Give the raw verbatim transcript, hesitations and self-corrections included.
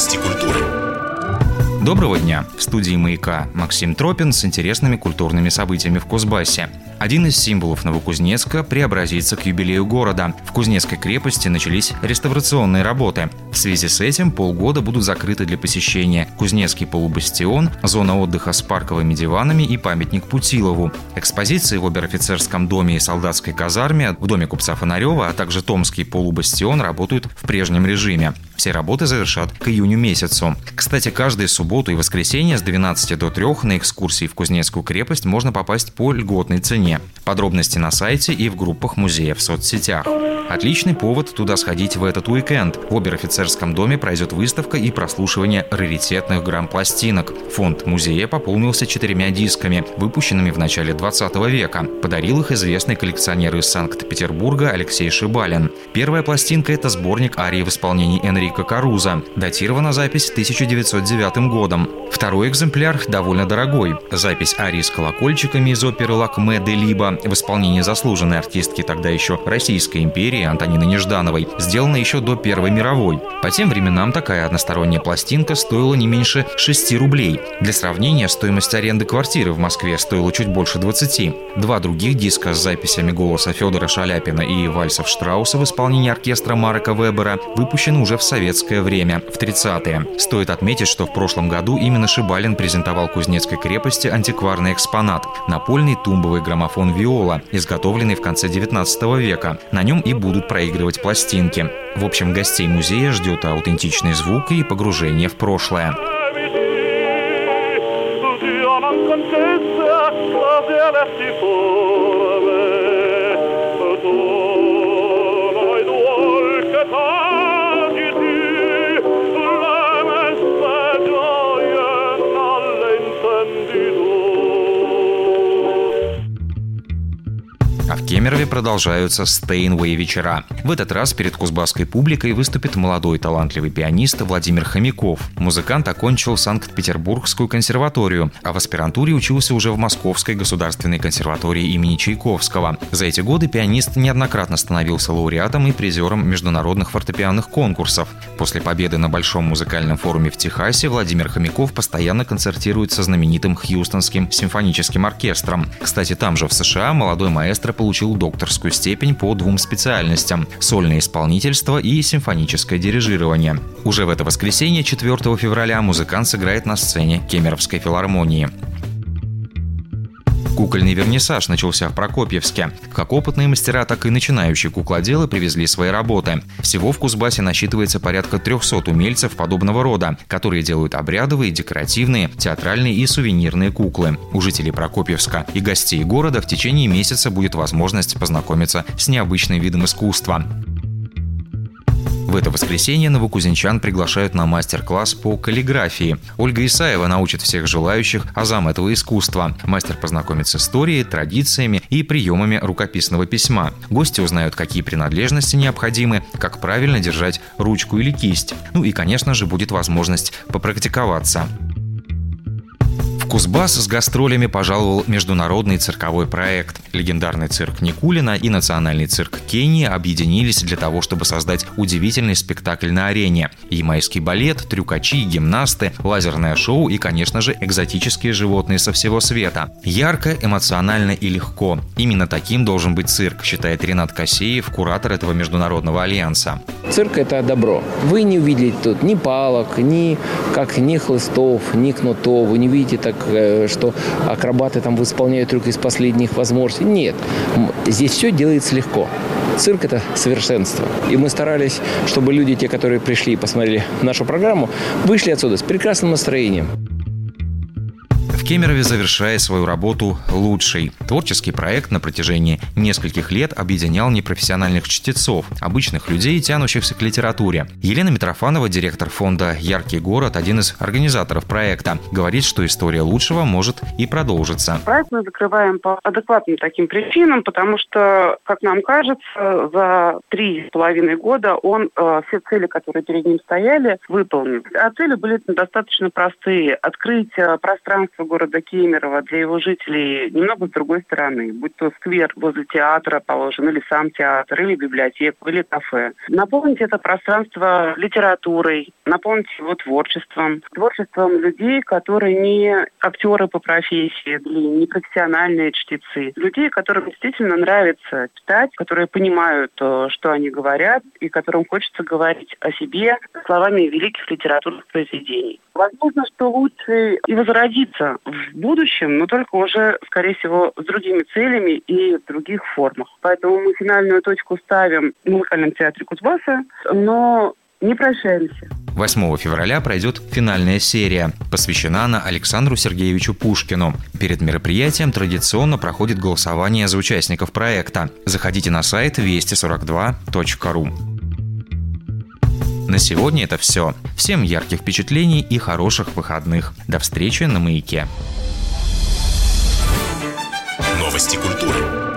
Новости культуры. Доброго дня! В студии «Маяка» Максим Тропин с интересными культурными событиями в Кузбассе. Один из символов Новокузнецка преобразится к юбилею города. В Кузнецкой крепости начались реставрационные работы. В связи с этим полгода будут закрыты для посещения Кузнецкий полубастион, зона отдыха с парковыми диванами и памятник Путилову. Экспозиции в обер-офицерском доме и солдатской казарме, в доме купца Фонарева, а также Томский полубастион работают в прежнем режиме. Все работы завершат к июню месяцу. Кстати, каждую субботу и воскресенье с двенадцати до трёх на экскурсии в Кузнецкую крепость можно попасть по льготной цене. Подробности на сайте и в группах музея в соцсетях. Отличный повод туда сходить в этот уикенд. В обер-офицерском доме пройдет выставка и прослушивание раритетных грамм-пластинок. Фонд музея пополнился четырьмя дисками, выпущенными в начале двадцатого века. Подарил их известный коллекционер из Санкт-Петербурга Алексей Шибалин. Первая пластинка – это сборник арий в исполнении Энрико Карузо. Датирована запись тысяча девятьсот девятым годом. Второй экземпляр довольно дорогой. Запись арии с колокольчиками из оперы «Лакме де Либо» в исполнении заслуженной артистки тогда еще Российской империи Антонины Неждановой, сделана еще до Первой мировой. По тем временам такая односторонняя пластинка стоила не меньше шести рублей. Для сравнения, стоимость аренды квартиры в Москве стоила чуть больше двадцати. Два других диска с записями голоса Федора Шаляпина и вальсов Штрауса в исполнении оркестра Марека Вебера выпущены уже в советское время, в тридцатые. Стоит отметить, что в прошлом году именно Шибалин презентовал Кузнецкой крепости антикварный экспонат – напольный тумбовый граммофон «Виола», изготовленный в конце девятнадцатого века. На нем и будут проигрывать пластинки. В общем, гостей музея ждет аутентичный звук и погружение в прошлое. А в Кемерове продолжаются Стейнвей вечера. В этот раз перед кузбасской публикой выступит молодой талантливый пианист Владимир Хомяков. Музыкант окончил Санкт-Петербургскую консерваторию, а в аспирантуре учился уже в Московской государственной консерватории имени Чайковского. За эти годы пианист неоднократно становился лауреатом и призером международных фортепианных конкурсов. После победы на Большом музыкальном форуме в Техасе Владимир Хомяков постоянно концертирует со знаменитым Хьюстонским симфоническим оркестром. Кстати, там же в США молодой маэстро получил докторскую степень по двум специальностям – сольное исполнительство и симфоническое дирижирование. Уже в это воскресенье, четвёртого февраля, музыкант сыграет на сцене Кемеровской филармонии. Кукольный вернисаж начался в Прокопьевске. Как опытные мастера, так и начинающие куклоделы привезли свои работы. Всего в Кузбассе насчитывается порядка трехсот умельцев подобного рода, которые делают обрядовые, декоративные, театральные и сувенирные куклы. У жителей Прокопьевска и гостей города в течение месяца будет возможность познакомиться с необычным видом искусства. В это воскресенье новокузнечан приглашают на мастер-класс по каллиграфии. Ольга Исаева научит всех желающих азам этого искусства. Мастер познакомит с историей, традициями и приемами рукописного письма. Гости узнают, какие принадлежности необходимы, как правильно держать ручку или кисть. Ну и, конечно же, будет возможность попрактиковаться. В Кузбасс с гастролями пожаловал международный цирковой проект. Легендарный цирк Никулина и национальный цирк Кении объединились для того, чтобы создать удивительный спектакль на арене. Ямайский балет, трюкачи, гимнасты, лазерное шоу и, конечно же, экзотические животные со всего света. Ярко, эмоционально и легко. Именно таким должен быть цирк, считает Ренат Косеев, куратор этого международного альянса. Цирк – это добро. Вы не увидите тут ни палок, ни, как, ни хлыстов, ни кнутов. Вы не видите так, что акробаты там исполняют трюк из последних возможностей. Нет, здесь все делается легко. Цирк – это совершенство. И мы старались, чтобы люди, те, которые пришли и посмотрели нашу программу, вышли отсюда с прекрасным настроением. В Кемерове завершает свою работу «Лучший». Творческий проект на протяжении нескольких лет объединял непрофессиональных чтецов, обычных людей, тянущихся к литературе. Елена Митрофанова, директор фонда «Яркий город», один из организаторов проекта, говорит, что история «Лучшего» может и продолжиться. Проект мы закрываем по адекватным таким причинам, потому что, как нам кажется, за три с половиной года он э, все цели, которые перед ним стояли, выполнил. А цели были достаточно простые. Открыть пространство города города Кемерово для его жителей немного с другой стороны, будь то сквер возле театра положен, или сам театр, или библиотеку, или кафе. Наполнить это пространство литературой, наполнить его творчеством, творчеством людей, которые не актеры по профессии, или не профессиональные чтецы, людей, которым действительно нравится читать, которые понимают, что они говорят, и которым хочется говорить о себе словами великих литературных произведений. Возможно, что лучше и возродиться в будущем, но только уже, скорее всего, с другими целями и в других формах. Поэтому мы финальную точку ставим в музыкальном театре Кузбасса, но не прощаемся. восьмого февраля пройдет финальная серия. Посвящена она Александру Сергеевичу Пушкину. Перед мероприятием традиционно проходит голосование за участников проекта. Заходите на сайт вести сорок два точка ру. На сегодня это все. Всем ярких впечатлений и хороших выходных. До встречи на «Маяке». Новости культуры.